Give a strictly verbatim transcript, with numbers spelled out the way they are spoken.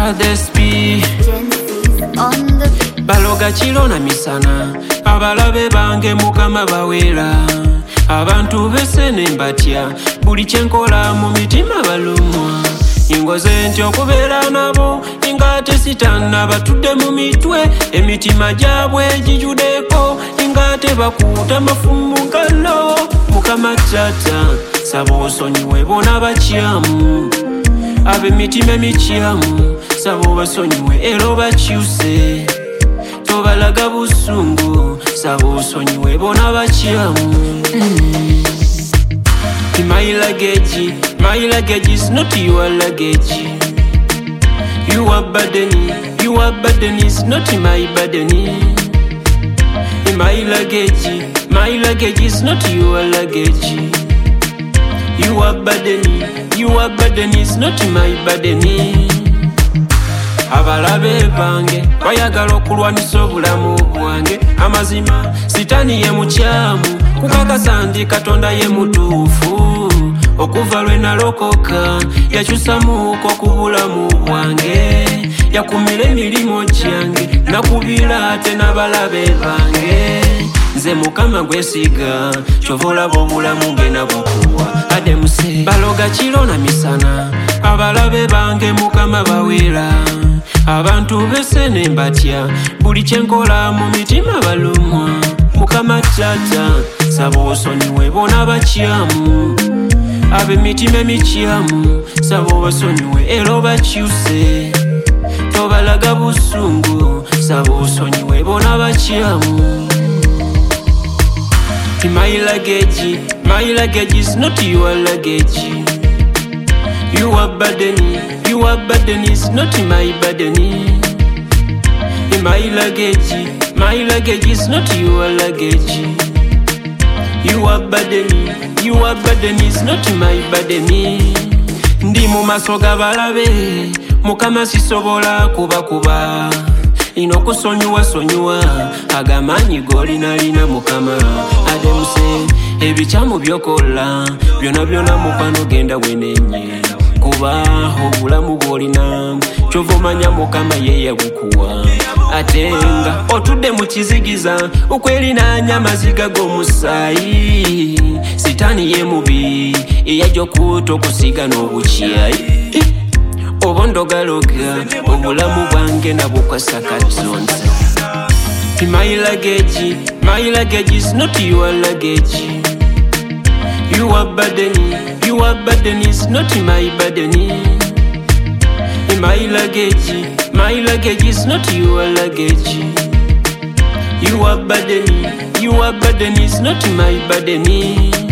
Brothers B on the beat. Baloga kiro na misana abalabe bange mukama bawera abantu besene mbatya buli kyenkola mu mitima balumwa ingoze ntyo okubeera nabo ingate sitana batudde mu mitwe emitima gyabwe gijudeko ingate bakuta mafumu galo mukama tata saba osonyiwe bona bakyamu ab'emitima emikyamu saba obasonyiwe era obakyuse tobalaga busungu saba osonyiwe bona bakyamu. mm. My luggage, my luggage is not your luggage. You are burden, your burden is not my burden. My luggage, my luggage is not your luggage. You are burden, your burden is not my burden. Abalabe bange bayagala okulwanisa obulamu bwange amazima sitani ye mukyamu kukakasa ndi Katonda ye mutuufu okuva lwe nalokoka yakyusamuuko ku bulamu bwange yakumira emirimu gyange nakubira ate n'abalabe bange nze mukama gwesiga kyova olaba obulamu nge nabukuwa ademuse baloga kiro na misana abalabe bange mukama bawera abantu besene mbatya buli kyenkola mu mitima balumwa mukama tata saba osonyiwe bona bakyamu ab'emitima emikyamu saba obasonyiwe era obakyuse tobalaga busungu saba osonyiwe bona bakyamu. My luggage, my luggage is not your luggage. You are burden, your burden is not my burden. My luggage, my luggage is not your luggage. You are burden, your burden is not my burden. Ndi mu maaso g'abalabe mukama sisobola kubakuba inokusonyiwa sonyiwa agamanyi golina lina mukama ademuse ebikyamu byokola byona byona mukwano genda wenenye kuba obulamu bwolina kyova omanya mukama ye yabukuwa ate nga otudde mu kizigiza okwelinanya amaziga g'omusaayi sitaani ye mubi eyajja okuta okusiga n'obukyayi obondogaloga obulamu bwange nabukasa Katonda. My luggage, my luggage is not your luggage. You are burden, your burden is not my burden. My luggage, my luggage is not your luggage. You are burden, your burden is not my burden.